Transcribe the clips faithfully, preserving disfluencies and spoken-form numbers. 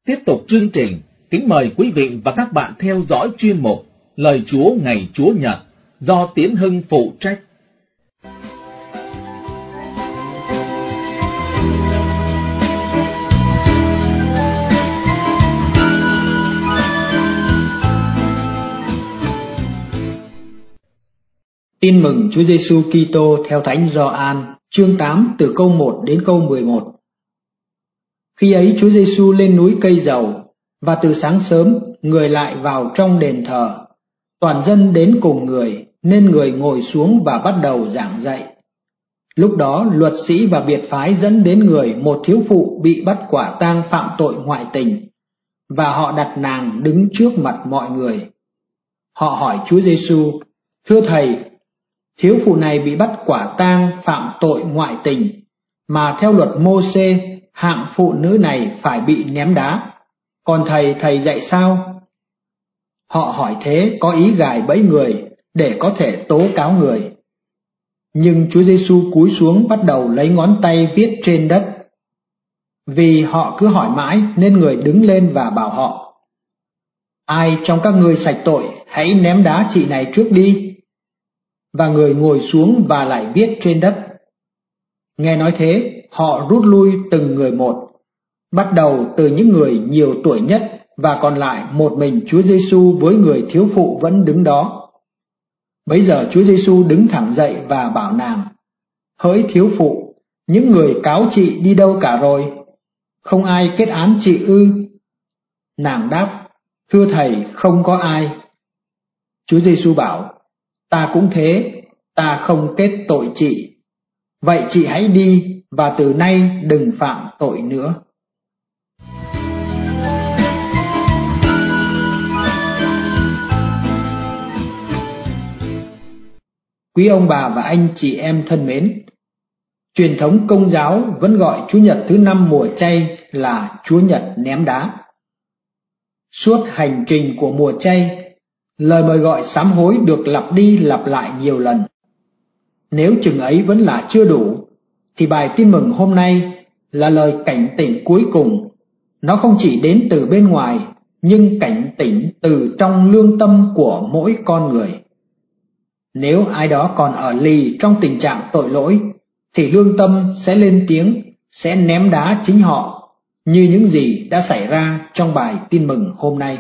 Tiếp tục chương trình, kính mời quý vị và các bạn theo dõi chuyên mục Lời Chúa ngày Chúa Nhật do Tiến Hưng phụ trách. Tin mừng Chúa Giêsu Kitô theo Thánh Gioan, chương tám từ câu một đến câu mười một. Khi ấy Chúa Giêsu lên núi Cây Dầu, và từ sáng sớm người lại vào trong đền thờ. Toàn dân đến cùng người, nên người ngồi xuống và bắt đầu giảng dạy. Lúc đó luật sĩ và biệt phái dẫn đến người một thiếu phụ bị bắt quả tang phạm tội ngoại tình, và họ đặt nàng đứng trước mặt mọi người. Họ hỏi Chúa Giêsu: Thưa Thầy, thiếu phụ này bị bắt quả tang phạm tội ngoại tình, mà theo luật Mô-sê, hạng phụ nữ này phải bị ném đá. Còn thầy, thầy dạy sao? Họ hỏi thế có ý gài bẫy người để có thể tố cáo người. Nhưng Chúa Giêsu cúi xuống bắt đầu lấy ngón tay viết trên đất. Vì họ cứ hỏi mãi nên người đứng lên và bảo họ: Ai trong các ngươi sạch tội, hãy ném đá chị này trước đi. Và người ngồi xuống và lại viết trên đất. Nghe nói thế, họ rút lui từng người một, bắt đầu từ những người nhiều tuổi nhất, và còn lại một mình Chúa Giêsu với người thiếu phụ vẫn đứng đó. Bấy giờ Chúa Giêsu đứng thẳng dậy và bảo nàng: Hỡi thiếu phụ, những người cáo chị đi đâu cả rồi? Không ai kết án chị ư? Nàng đáp: Thưa Thầy, không có ai. Chúa Giêsu bảo: Ta cũng thế, ta không kết tội chị. Vậy chị hãy đi, và từ nay đừng phạm tội nữa. Quý ông bà và anh chị em thân mến, truyền thống Công giáo vẫn gọi Chúa Nhật thứ năm mùa chay là Chúa Nhật ném đá. Suốt hành trình của mùa chay, lời mời gọi sám hối được lặp đi lặp lại nhiều lần. Nếu chừng ấy vẫn là chưa đủ, thì bài tin mừng hôm nay là lời cảnh tỉnh cuối cùng. Nó không chỉ đến từ bên ngoài, nhưng cảnh tỉnh từ trong lương tâm của mỗi con người. Nếu ai đó còn ở lì trong tình trạng tội lỗi, thì lương tâm sẽ lên tiếng, sẽ ném đá chính họ, như những gì đã xảy ra trong bài tin mừng hôm nay.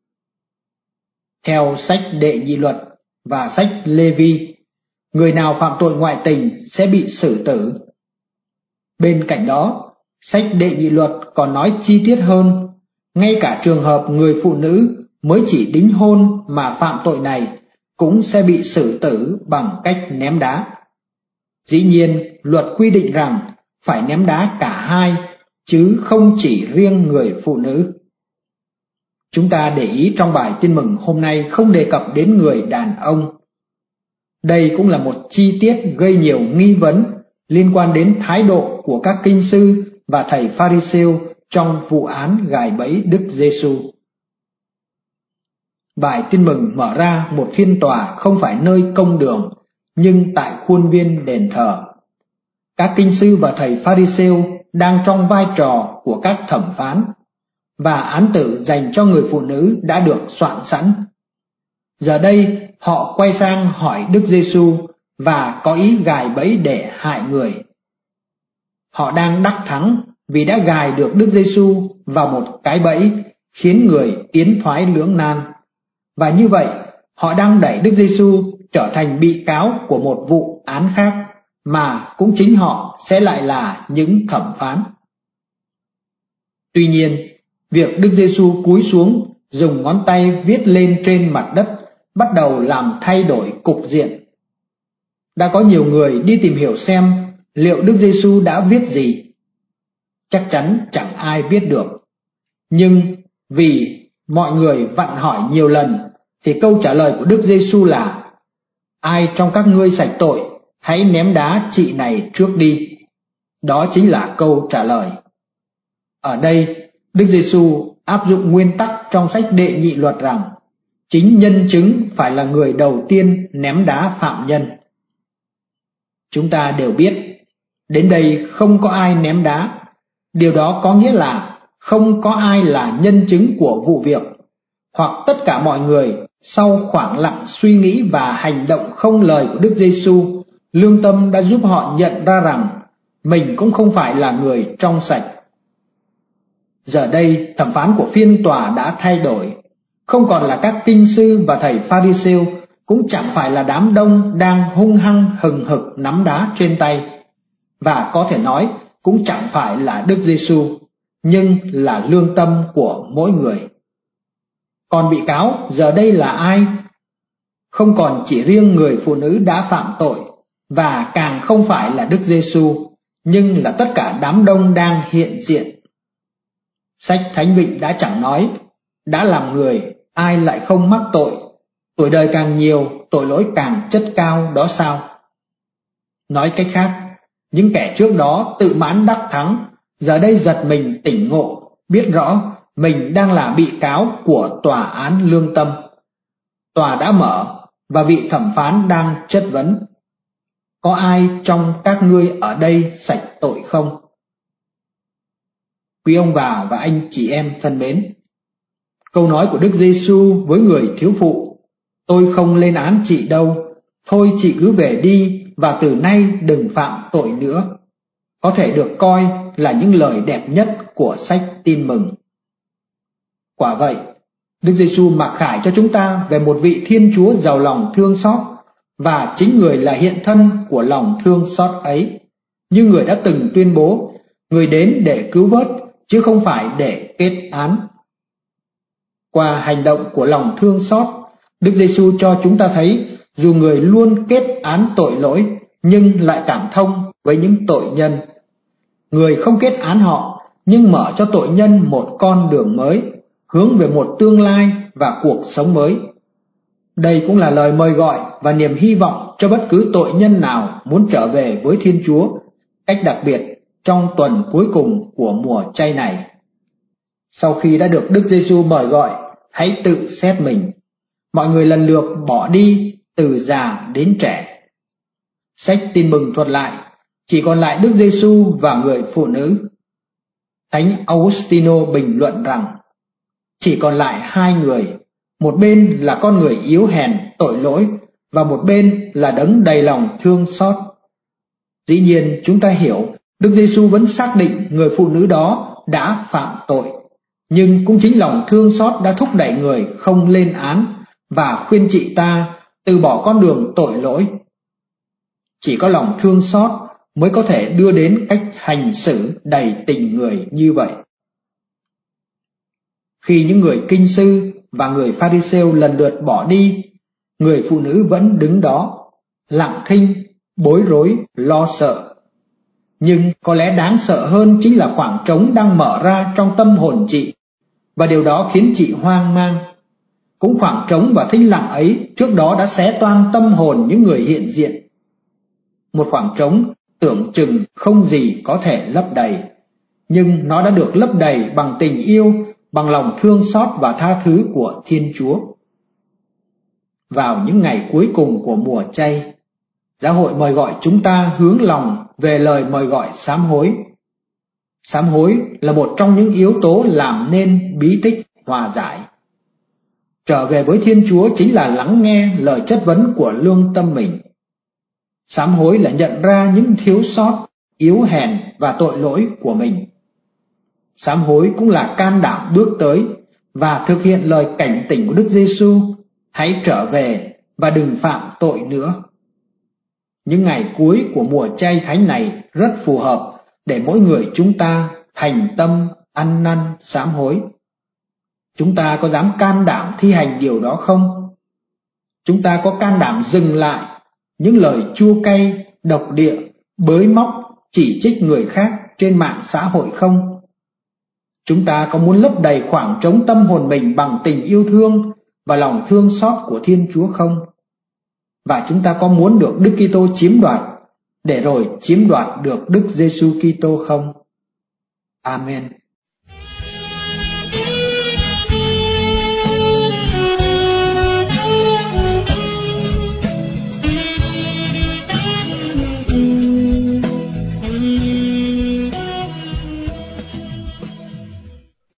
Theo sách Đệ Nhị Luật và sách Lê-vi, người nào phạm tội ngoại tình sẽ bị xử tử. Bên cạnh đó, sách Đệ Nhị Luật còn nói chi tiết hơn, ngay cả trường hợp người phụ nữ mới chỉ đính hôn mà phạm tội này cũng sẽ bị xử tử bằng cách ném đá. Dĩ nhiên, luật quy định rằng phải ném đá cả hai, chứ không chỉ riêng người phụ nữ. Chúng ta để ý trong bài tin mừng hôm nay không đề cập đến người đàn ông. Đây cũng là một chi tiết gây nhiều nghi vấn liên quan đến thái độ của các kinh sư và thầy Pha-ri-siêu trong vụ án gài bẫy Đức Giêsu. Bài tin mừng mở ra một phiên tòa không phải nơi công đường, nhưng tại khuôn viên đền thờ. Các kinh sư và thầy Pha-ri-siêu đang trong vai trò của các thẩm phán, và án tử dành cho người phụ nữ đã được soạn sẵn. Giờ đây họ quay sang hỏi Đức Giêsu và có ý gài bẫy để hại người. Họ đang đắc thắng vì đã gài được Đức Giêsu vào một cái bẫy khiến người tiến thoái lưỡng nan. Và như vậy, họ đang đẩy Đức Giêsu trở thành bị cáo của một vụ án khác, mà cũng chính họ sẽ lại là những thẩm phán. Tuy nhiên, việc Đức Giêsu cúi xuống dùng ngón tay viết lên trên mặt đất bắt đầu làm thay đổi cục diện. Đã có nhiều người đi tìm hiểu xem liệu Đức Giêsu đã viết gì. Chắc chắn chẳng ai biết được. Nhưng vì mọi người vặn hỏi nhiều lần, thì câu trả lời của Đức Giêsu là: Ai trong các ngươi sạch tội, hãy ném đá chị này trước đi. Đó chính là câu trả lời. Ở đây, Đức Giêsu áp dụng nguyên tắc trong sách Đệ Nhị Luật rằng chính nhân chứng phải là người đầu tiên ném đá phạm nhân. Chúng ta đều biết, đến đây không có ai ném đá. Điều đó có nghĩa là không có ai là nhân chứng của vụ việc, hoặc tất cả mọi người sau khoảng lặng suy nghĩ và hành động không lời của Đức Giêsu, lương tâm đã giúp họ nhận ra rằng mình cũng không phải là người trong sạch. Giờ đây, thẩm phán của phiên tòa đã thay đổi, không còn là các kinh sư và thầy Pha-ri-siêu, cũng chẳng phải là đám đông đang hung hăng hừng hực nắm đá trên tay, và có thể nói cũng chẳng phải là Đức Giêsu, nhưng là lương tâm của mỗi người. Còn bị cáo giờ đây là ai? Không còn chỉ riêng người phụ nữ đã phạm tội, và càng không phải là Đức Giêsu, nhưng là tất cả đám đông đang hiện diện. Sách Thánh Vịnh đã chẳng nói, đã làm người, ai lại không mắc tội, tuổi đời càng nhiều, tội lỗi càng chất cao đó sao? Nói cách khác, những kẻ trước đó tự mãn đắc thắng, giờ đây giật mình tỉnh ngộ, biết rõ mình đang là bị cáo của tòa án lương tâm. Tòa đã mở, và vị thẩm phán đang chất vấn: có ai trong các ngươi ở đây sạch tội không? Quý ông bà và anh chị em thân mến, câu nói của Đức Giêsu với người thiếu phụ: tôi không lên án chị đâu, thôi chị cứ về đi và từ nay đừng phạm tội nữa, có thể được coi là những lời đẹp nhất của sách Tin Mừng. Quả vậy, Đức Giêsu mặc khải cho chúng ta về một vị Thiên Chúa giàu lòng thương xót, và chính người là hiện thân của lòng thương xót ấy, như người đã từng tuyên bố: người đến để cứu vớt, chứ không phải để kết án. Qua hành động của lòng thương xót, Đức Giêsu cho chúng ta thấy dù người luôn kết án tội lỗi, nhưng lại cảm thông với những tội nhân. Người không kết án họ, nhưng mở cho tội nhân một con đường mới, hướng về một tương lai và cuộc sống mới. Đây cũng là lời mời gọi và niềm hy vọng cho bất cứ tội nhân nào muốn trở về với Thiên Chúa, cách đặc biệt trong tuần cuối cùng của mùa chay này. Sau khi đã được Đức Giêsu mời gọi, hãy tự xét mình. Mọi người lần lượt bỏ đi từ già đến trẻ. Sách Tin Mừng thuật lại, chỉ còn lại Đức Giêsu và người phụ nữ. Thánh Augustino bình luận rằng, chỉ còn lại hai người, một bên là con người yếu hèn, tội lỗi, và một bên là đấng đầy lòng thương xót. Dĩ nhiên chúng ta hiểu Đức Giêsu vẫn xác định người phụ nữ đó đã phạm tội, nhưng cũng chính lòng thương xót đã thúc đẩy người không lên án và khuyên chị ta từ bỏ con đường tội lỗi. Chỉ có lòng thương xót mới có thể đưa đến cách hành xử đầy tình người như vậy. Khi những người kinh sư và người Pha-ri-siêu lần lượt bỏ đi, người phụ nữ vẫn đứng đó, lặng thinh, bối rối, lo sợ. Nhưng có lẽ đáng sợ hơn chính là khoảng trống đang mở ra trong tâm hồn chị, và điều đó khiến chị hoang mang. Cũng khoảng trống và thinh lặng ấy trước đó đã xé toang tâm hồn những người hiện diện. Một khoảng trống tưởng chừng không gì có thể lấp đầy, nhưng nó đã được lấp đầy bằng tình yêu, bằng lòng thương xót và tha thứ của Thiên Chúa. Vào những ngày cuối cùng của mùa chay, Giáo hội mời gọi chúng ta hướng lòng về lời mời gọi sám hối. Sám hối là một trong những yếu tố làm nên bí tích hòa giải. Trở về với Thiên Chúa chính là lắng nghe lời chất vấn của lương tâm mình. Sám hối là nhận ra những thiếu sót, yếu hèn và tội lỗi của mình. Sám hối cũng là can đảm bước tới và thực hiện lời cảnh tỉnh của Đức Giêsu: hãy trở về và đừng phạm tội nữa. Những ngày cuối của mùa chay thánh này rất phù hợp để mỗi người chúng ta thành tâm ăn năn sám hối. Chúng ta có dám can đảm thi hành điều đó không? Chúng ta có can đảm dừng lại những lời chua cay, độc địa, bới móc, chỉ trích người khác trên mạng xã hội không? Chúng ta có muốn lấp đầy khoảng trống tâm hồn mình bằng tình yêu thương và lòng thương xót của Thiên Chúa không? Và chúng ta có muốn được Đức Kitô chiếm đoạt để rồi chiếm đoạt được Đức Giêsu Kitô không? Amen.